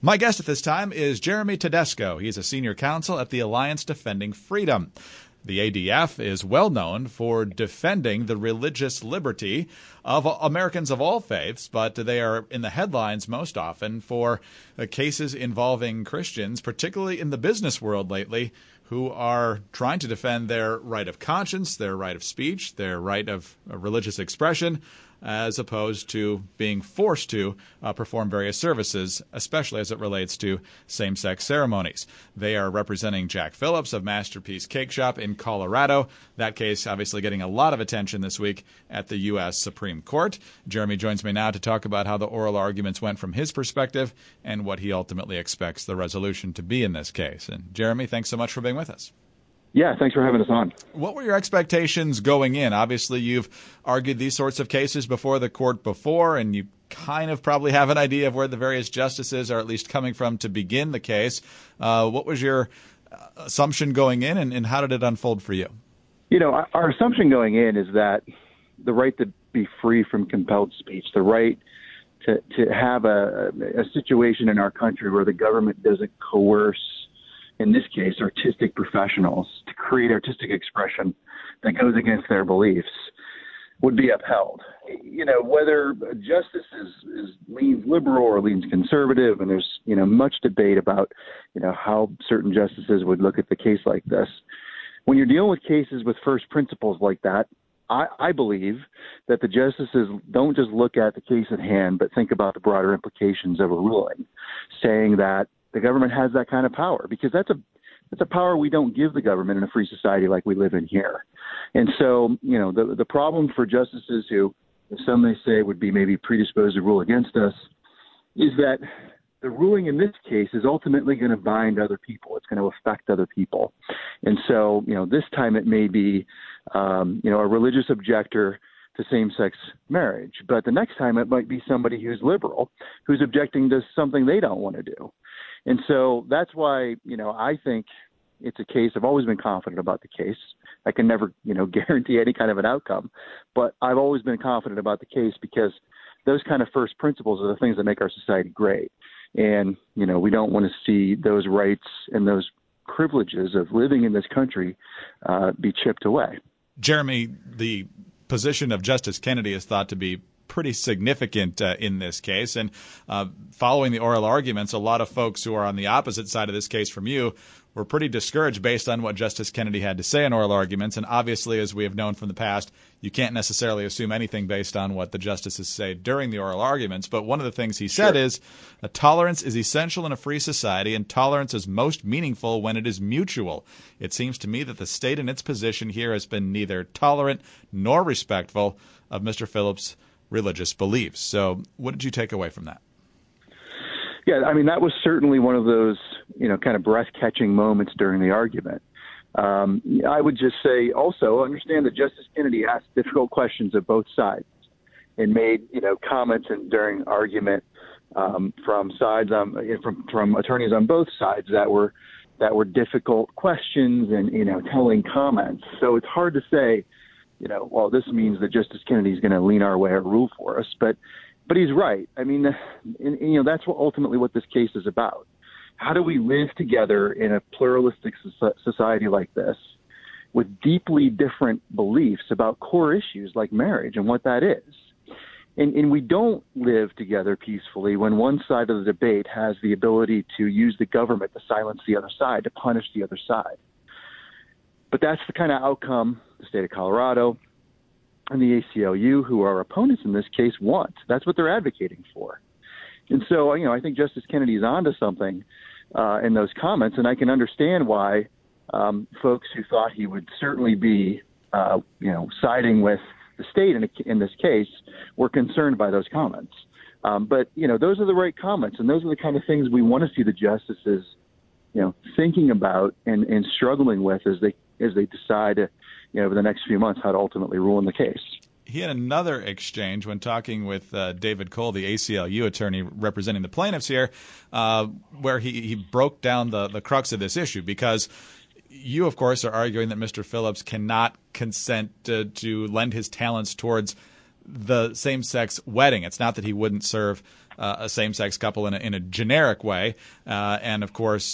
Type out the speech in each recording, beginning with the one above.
My guest at this time is Jeremy Tedesco. He's a senior counsel at the Alliance Defending Freedom. The ADF is well known for defending the religious liberty of Americans of all faiths, but they are in the headlines most often for cases involving Christians, particularly in the business world lately, who are trying to defend their right of conscience, their right of speech, their right of religious expression, as opposed to being forced to perform various services, especially as it relates to same-sex ceremonies. They are representing Jack Phillips of Masterpiece Cake Shop in Colorado. That case obviously getting a lot of attention this week at the U.S. Supreme Court. Jeremy joins me now to talk about how the oral arguments went from his perspective and what he ultimately expects the resolution to be in this case. And Jeremy, thanks so much for being with us. Yeah, thanks for having us on. What were your expectations going in? Obviously, you've argued these sorts of cases before the court before, and you kind of probably have an idea of where the various justices are at least coming from to begin the case. What was your assumption going in, and how did it unfold for you? You know, our assumption going in is that the right to be free from compelled speech, the right to have a situation in our country where the government doesn't coerce, in this case, artistic professionals to create artistic expression that goes against their beliefs would be upheld. You know, whether a justice leans liberal or leans conservative, and there's, much debate about, how certain justices would look at the case like this. When you're dealing with cases with first principles like that, I believe that the justices don't just look at the case at hand, but think about the broader implications of a ruling, saying that the government has that kind of power, because that's a power we don't give the government in a free society like we live in here. And so, the problem for justices who, some may say, would be maybe predisposed to rule against us, is that the ruling in this case is ultimately going to bind other people. It's going to affect other people. And so, this time it may be, a religious objector to same-sex marriage. But the next time it might be somebody who's liberal, who's objecting to something they don't want to do. And so that's why, I think it's a case. I've always been confident about the case. I can never, guarantee any kind of an outcome, but I've always been confident about the case because those kind of first principles are the things that make our society great. And, we don't want to see those rights and those privileges of living in this country be chipped away. Jeremy, the position of Justice Kennedy is thought to be pretty significant in this case. And following the oral arguments, a lot of folks who are on the opposite side of this case from you were pretty discouraged based on what Justice Kennedy had to say in oral arguments. And obviously, as we have known from the past, you can't necessarily assume anything based on what the justices say during the oral arguments. But one of the things he said is, tolerance is essential in a free society, and tolerance is most meaningful when it is mutual. It seems to me that the state in its position here has been neither tolerant nor respectful of Mr. Phillips' religious beliefs. So what did you take away from that? Yeah, I mean, that was certainly one of those, kind of breath-catching moments during the argument. I would just say also understand that Justice Kennedy asked difficult questions of both sides and made, comments during argument from sides from attorneys on both sides that were difficult questions and, telling comments. So it's hard to say, well, this means that Justice Kennedy is going to lean our way or rule for us. But he's right. I mean, that's ultimately what this case is about. How do we live together in a pluralistic society like this with deeply different beliefs about core issues like marriage and what that is? And we don't live together peacefully when one side of the debate has the ability to use the government to silence the other side, to punish the other side. But that's the kind of outcome the state of Colorado and the ACLU, who are opponents in this case, want. That's what they're advocating for. And so, I think Justice Kennedy is onto something in those comments, and I can understand why folks who thought he would certainly be, siding with the state in this case were concerned by those comments. But, those are the right comments, and those are the kind of things we want to see the justices, thinking about and struggling with as they decide, over the next few months how to ultimately rule in the case. He had another exchange when talking with David Cole, the ACLU attorney representing the plaintiffs here, where he broke down the crux of this issue, because you, of course, are arguing that Mr. Phillips cannot consent to lend his talents towards the same-sex wedding. It's not that he wouldn't serve a same-sex couple in a generic way. And, of course,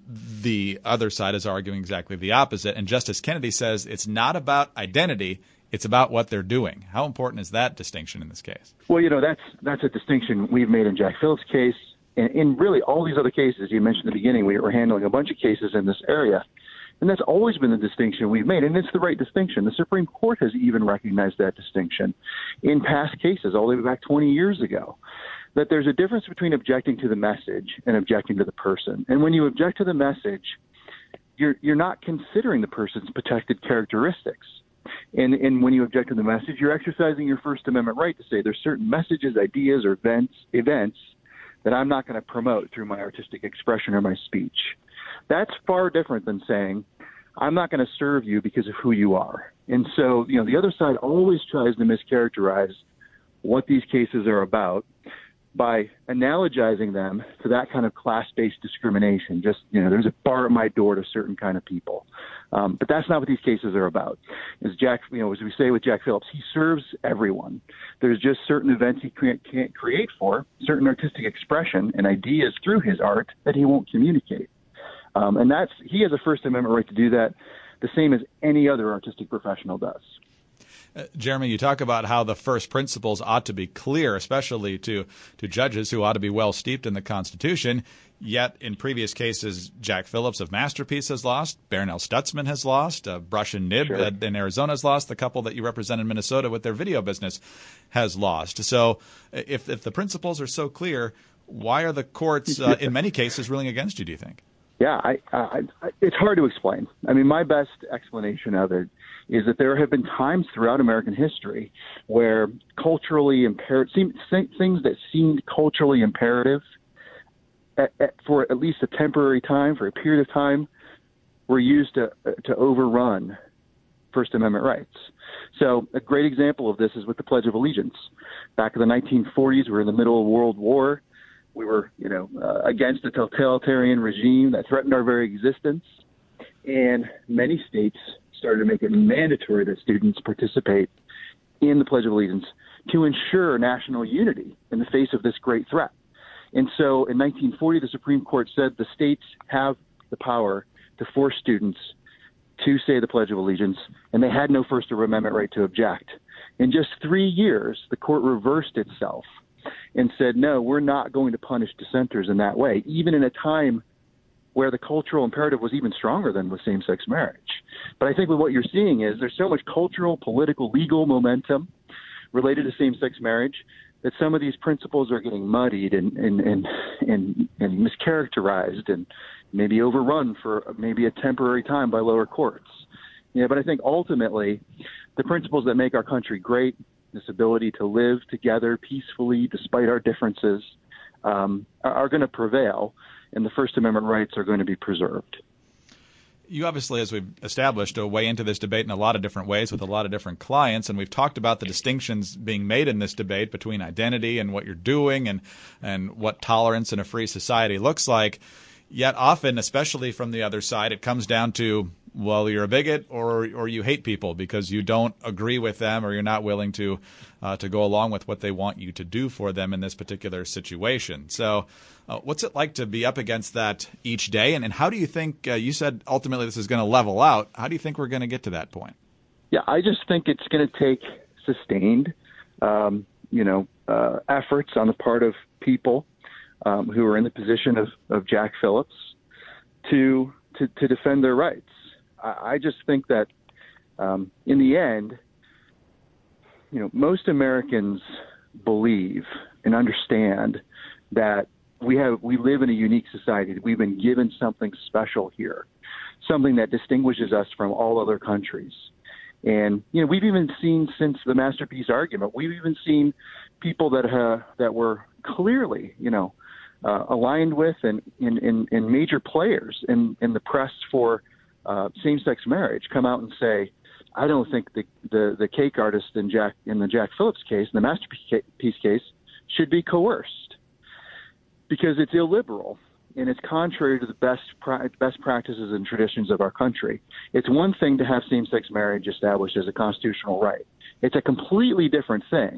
the other side is arguing exactly the opposite. And Justice Kennedy says it's not about identity. It's about what they're doing. How important is that distinction in this case? Well, that's a distinction we've made in Jack Phillips' case. And in really all these other cases you mentioned at the beginning, we were handling a bunch of cases in this area. And that's always been the distinction we've made. And it's the right distinction. The Supreme Court has even recognized that distinction in past cases, all the way back 20 years ago, that there's a difference between objecting to the message and objecting to the person. And when you object to the message, you're not considering the person's protected characteristics. And when you object to the message, you're exercising your First Amendment right to say there's certain messages, ideas, or events that I'm not going to promote through my artistic expression or my speech. That's far different than saying, I'm not going to serve you because of who you are. And so, the other side always tries to mischaracterize what these cases are about by analogizing them to that kind of class-based discrimination. Just, there's a bar at my door to certain kind of people. But that's not what these cases are about. As we say with Jack Phillips, he serves everyone. There's just certain events he can't create for, certain artistic expression and ideas through his art that he won't communicate. And he has a First Amendment right to do that, the same as any other artistic professional does. Jeremy, you talk about how the first principles ought to be clear, especially to judges who ought to be well steeped in the Constitution. Yet in previous cases, Jack Phillips of Masterpiece has lost, Barronelle Stutzman has lost, Brush and Nib in Arizona has lost, the couple that you represent in Minnesota with their video business has lost. So if the principles are so clear, why are the courts in many cases ruling against you, do you think? Yeah, it's hard to explain. I mean, my best explanation of it is that there have been times throughout American history where culturally imperative things that seemed culturally imperative for at least a temporary time, for a period of time, were used to overrun First Amendment rights. So a great example of this is with the Pledge of Allegiance. Back in the 1940s, we were in the middle of World War. We were, against a totalitarian regime that threatened our very existence. And many states started to make it mandatory that students participate in the Pledge of Allegiance to ensure national unity in the face of this great threat. And so in 1940, the Supreme Court said the states have the power to force students to say the Pledge of Allegiance, and they had no First Amendment right to object. In just 3 years, the court reversed itself and said, no, we're not going to punish dissenters in that way, even in a time where the cultural imperative was even stronger than with same-sex marriage. But I think what you're seeing is there's so much cultural, political, legal momentum related to same-sex marriage that some of these principles are getting muddied and mischaracterized and maybe overrun for maybe a temporary time by lower courts. But I think ultimately the principles that make our country great, this ability to live together peacefully despite our differences, are going to prevail, and the First Amendment rights are going to be preserved. You obviously, as we've established, weigh into this debate in a lot of different ways with a lot of different clients, and we've talked about the distinctions being made in this debate between identity and what you're doing and what tolerance in a free society looks like. Yet often, especially from the other side, it comes down to, well, you're a bigot or you hate people because you don't agree with them or you're not willing to go along with what they want you to do for them in this particular situation. So what's it like to be up against that each day? And how do you think, you said ultimately this is going to level out. How do you think we're going to get to that point? Yeah, I just think it's going to take sustained, efforts on the part of people who are in the position of Jack Phillips to defend their rights. I just think that in the end, most Americans believe and understand that we live in a unique society. We've been given something special here, something that distinguishes us from all other countries. And we've even seen, since the Masterpiece argument, we've even seen people that were clearly aligned with and major players in the press for same-sex marriage come out and say, I don't think the cake artist in the Jack Phillips case, in the Masterpiece case, should be coerced because it's illiberal and it's contrary to the best practices and traditions of our country. It's one thing to have same-sex marriage established as a constitutional right. It's a completely different thing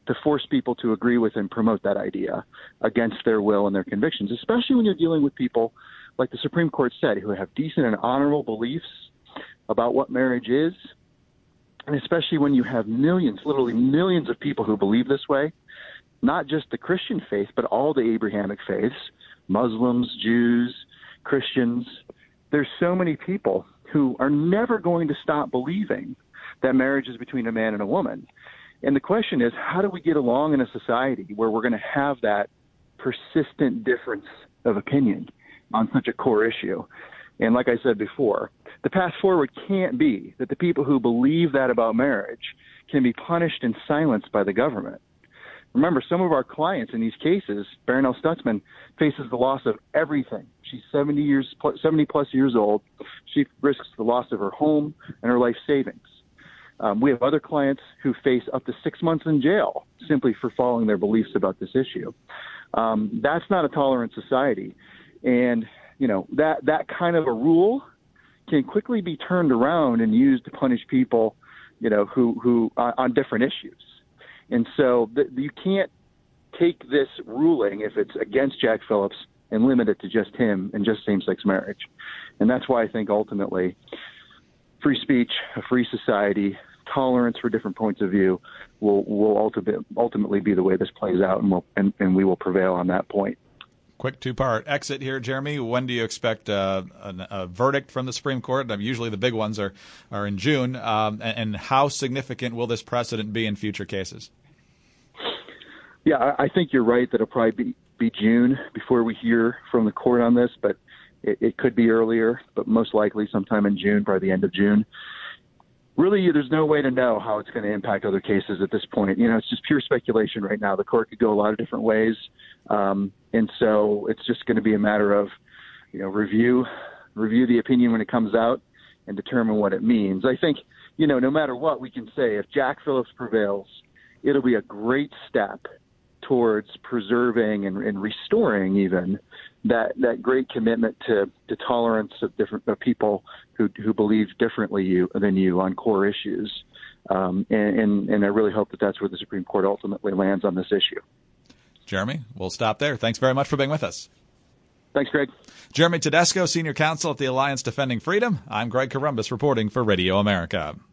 to force people to agree with and promote that idea against their will and their convictions, especially when you're dealing with people, like the Supreme Court said, who have decent and honorable beliefs about what marriage is, and especially when you have millions, literally millions of people who believe this way, not just the Christian faith, but all the Abrahamic faiths, Muslims, Jews, Christians. There's so many people who are never going to stop believing that marriage is between a man and a woman. And the question is, how do we get along in a society where we're going to have that persistent difference of opinion on such a core issue? And like I said before, the path forward can't be that the people who believe that about marriage can be punished and silenced by the government. Remember, some of our clients in these cases, Baronelle Stutzman, faces the loss of everything. She's 70 plus years old. She risks the loss of her home and her life savings. We have other clients who face up to 6 months in jail simply for following their beliefs about this issue. That's not a tolerant society. And, you know, that kind of a rule can quickly be turned around and used to punish people, you know, who on different issues. And so you can't take this ruling, if it's against Jack Phillips, and limit it to just him and just same-sex marriage. And that's why I think ultimately free speech, a free society, tolerance for different points of view will ultimately be the way this plays out, and we will prevail on that point. Quick two-part exit here, Jeremy. When do you expect a verdict from the Supreme Court? Usually the big ones are in June. And how significant will this precedent be in future cases? Yeah, I think you're right that it'll probably be June before we hear from the court on this, but it could be earlier, but most likely sometime in June, probably the end of June. Really, there's no way to know how it's going to impact other cases at this point. You know, it's just pure speculation right now. The court could go a lot of different ways. And so it's just going to be a matter of, you know, review the opinion when it comes out and determine what it means. I think, you know, no matter what we can say, if Jack Phillips prevails, it'll be a great step towards preserving and restoring even that great commitment to tolerance of different people who believe differently than you on core issues. And I really hope that that's where the Supreme Court ultimately lands on this issue. Jeremy, we'll stop there. Thanks very much for being with us. Thanks, Greg. Jeremy Tedesco, Senior Counsel at the Alliance Defending Freedom. I'm Greg Corombos reporting for Radio America.